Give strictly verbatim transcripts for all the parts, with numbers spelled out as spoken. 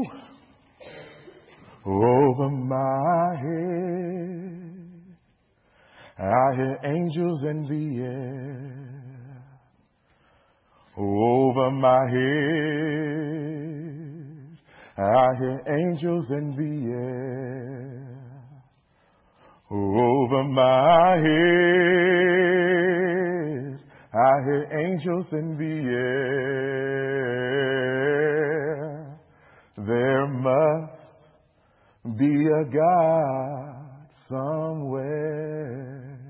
Whew. Over my head, I hear angels in the air. Over my head, I hear angels in the air. Over my head, I hear angels in the air. There must be a God somewhere.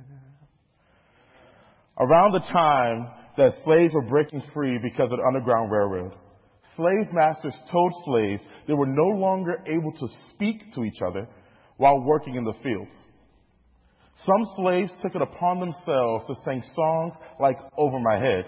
Around the time that slaves were breaking free because of the Underground Railroad, slave masters told slaves they were no longer able to speak to each other while working in the fields. Some slaves took it upon themselves to sing songs like Over My Head.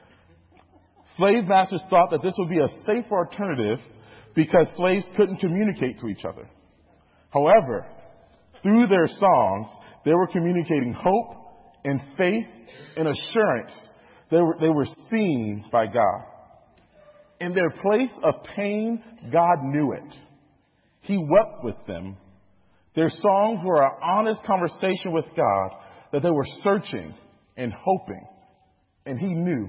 Slave masters thought that this would be a safer alternative because slaves couldn't communicate to each other. However, through their songs, they were communicating hope and faith and assurance. They were, they were seen by God. In their place of pain, God knew it. He wept with them. Their songs were an honest conversation with God that they were searching and hoping, and He knew.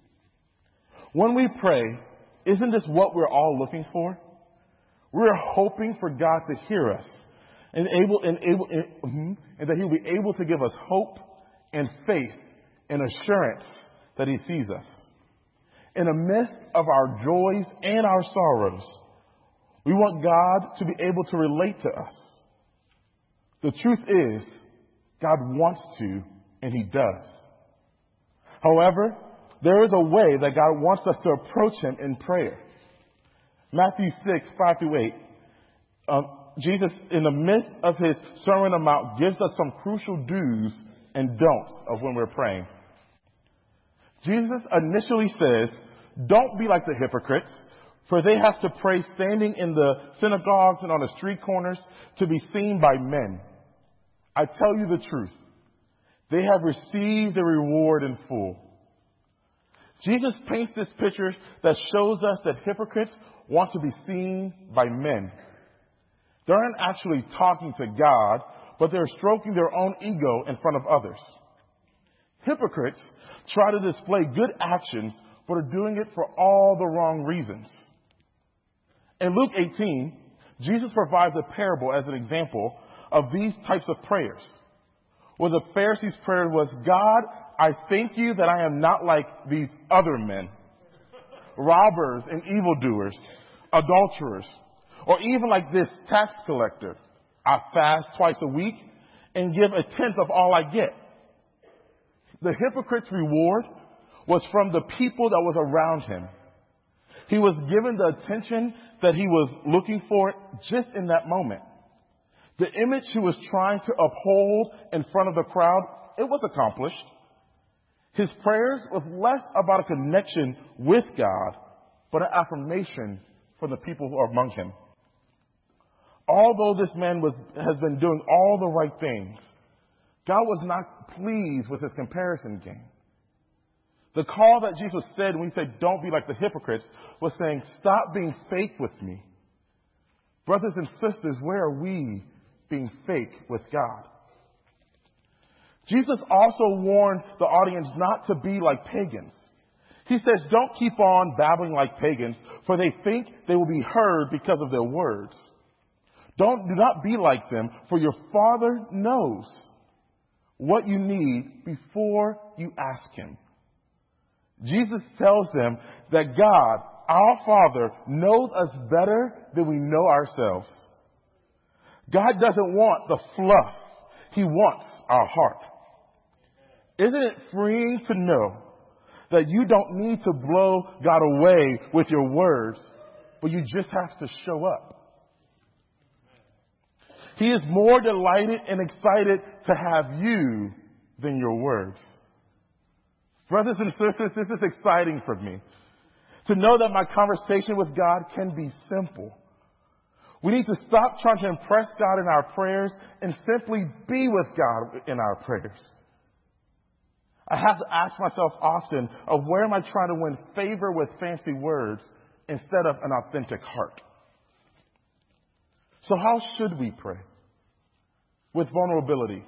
When we pray, isn't this what we're all looking for? We're hoping for God to hear us and able and able and, and that He'll be able to give us hope and faith and assurance that He sees us. In the midst of our joys and our sorrows, we want God to be able to relate to us. The truth is, God wants to, and He does. However, there is a way that God wants us to approach Him in prayer. Matthew six, five through eight. Um, Jesus, in the midst of His Sermon on the Mount, gives us some crucial do's and don'ts of when we're praying. Jesus initially says, don't be like the hypocrites, for they have to pray standing in the synagogues and on the street corners to be seen by men. I tell you the truth. They have received the reward in full. Jesus paints this picture that shows us that hypocrites want to be seen by men. They aren't actually talking to God, but they're stroking their own ego in front of others. Hypocrites try to display good actions, but are doing it for all the wrong reasons. In Luke eighteen, Jesus provides a parable as an example of these types of prayers. Where the Pharisees' prayer was, God, I thank you that I am not like these other men, robbers and evildoers, adulterers, or even like this tax collector. I fast twice a week and give a tenth of all I get. The hypocrite's reward was from the people that was around him. He was given the attention that he was looking for just in that moment. The image he was trying to uphold in front of the crowd, it was accomplished. His prayers was less about a connection with God, but an affirmation for the people who are among him. Although this man was, has been doing all the right things, God was not pleased with his comparison game. The call that Jesus said when he said, don't be like the hypocrites, was saying, stop being fake with me. Brothers and sisters, where are we being fake with God? Jesus also warned the audience not to be like pagans. He says, don't keep on babbling like pagans, for they think they will be heard because of their words. Don't, do not be like them, for your Father knows what you need before you ask Him. Jesus tells them that God, our Father, knows us better than we know ourselves. God doesn't want the fluff. He wants our heart. Isn't it freeing to know that you don't need to blow God away with your words, but you just have to show up? He is more delighted and excited to have you than your words. Brothers and sisters, this is exciting for me to know that my conversation with God can be simple. We need to stop trying to impress God in our prayers and simply be with God in our prayers. I have to ask myself often of where am I trying to win favor with fancy words instead of an authentic heart. So how should we pray? With vulnerability.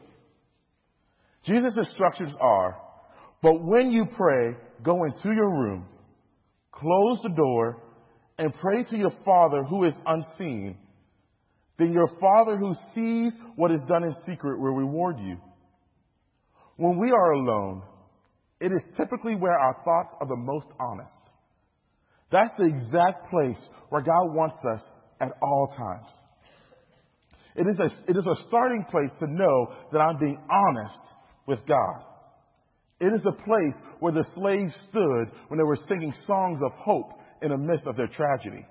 Jesus' instructions are, but when you pray, go into your room, close the door, and pray to your Father who is unseen. Then your Father who sees what is done in secret will reward you. When we are alone, it is typically where our thoughts are the most honest. That's the exact place where God wants us at all times. It is a, it is a starting place to know that I'm being honest with God. It is a place where the slaves stood when they were singing songs of hope in the midst of their tragedy.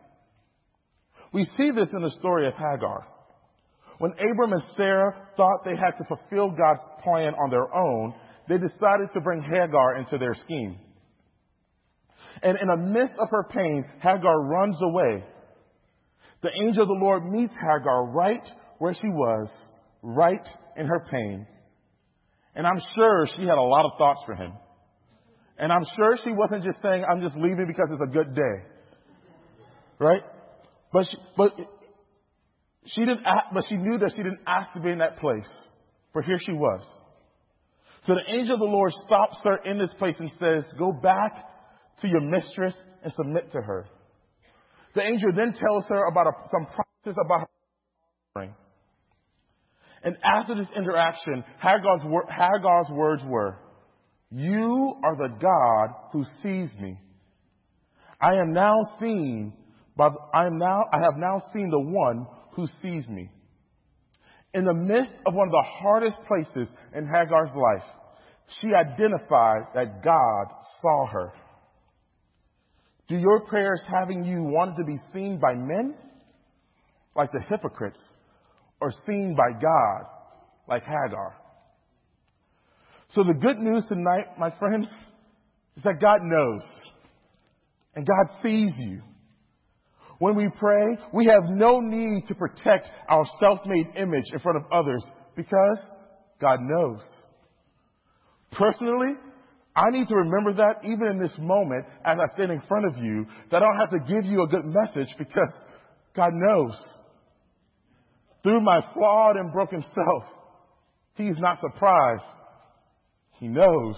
We see this in the story of Hagar. When Abram and Sarah thought they had to fulfill God's plan on their own, they decided to bring Hagar into their scheme. And in the midst of her pain, Hagar runs away. The angel of the Lord meets Hagar right where she was, right in her pain. And I'm sure she had a lot of thoughts for him. And I'm sure she wasn't just saying, I'm just leaving because it's a good day. Right? But she, but she didn't, but she knew that she didn't ask to be in that place. For here she was. So the angel of the Lord stops her in this place and says, go back to your mistress and submit to her. The angel then tells her about a, some promises about her offering. And after this interaction, Hagar's, Hagar's words were, you are the God who sees me. I am now seen, but I am now, I have now seen the one who sees me. In the midst of one of the hardest places in Hagar's life, she identified that God saw her. Do your prayers having you wanted to be seen by men, like the hypocrites, or seen by God, like Hagar? So the good news tonight, my friends, is that God knows. And God sees you. When we pray, we have no need to protect our self-made image in front of others because God knows. Personally, I need to remember that even in this moment as I stand in front of you, that I don't have to give you a good message because God knows. Through my flawed and broken self, He's not surprised. He knows.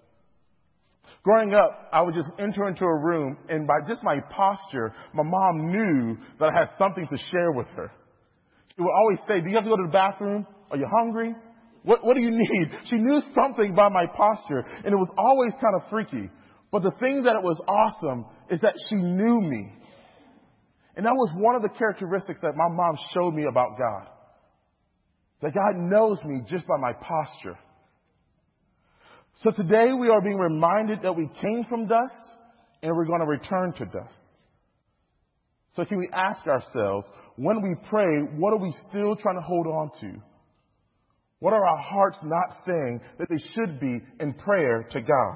Growing up, I would just enter into a room, and by just my posture, my mom knew that I had something to share with her. She would always say, do you have to go to the bathroom? Are you hungry? What, what do you need? She knew something by my posture, and it was always kind of freaky. But the thing that was awesome is that she knew me. And that was one of the characteristics that my mom showed me about God. That God knows me just by my posture. So today we are being reminded that we came from dust and we're going to return to dust. So can we ask ourselves, when we pray, what are we still trying to hold on to? What are our hearts not saying that they should be in prayer to God?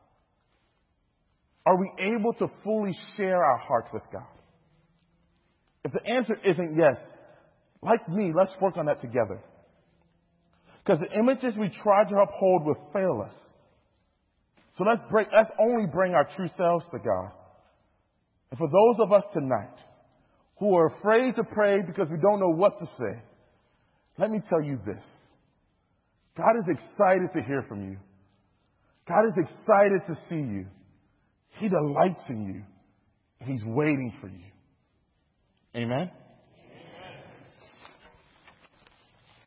Are we able to fully share our hearts with God? If the answer isn't yes, like me, let's work on that together. Because the images we try to uphold will fail us. So let's break, let's only bring our true selves to God. And for those of us tonight who are afraid to pray because we don't know what to say, let me tell you this. God is excited to hear from you. God is excited to see you. He delights in you. And He's waiting for you. Amen.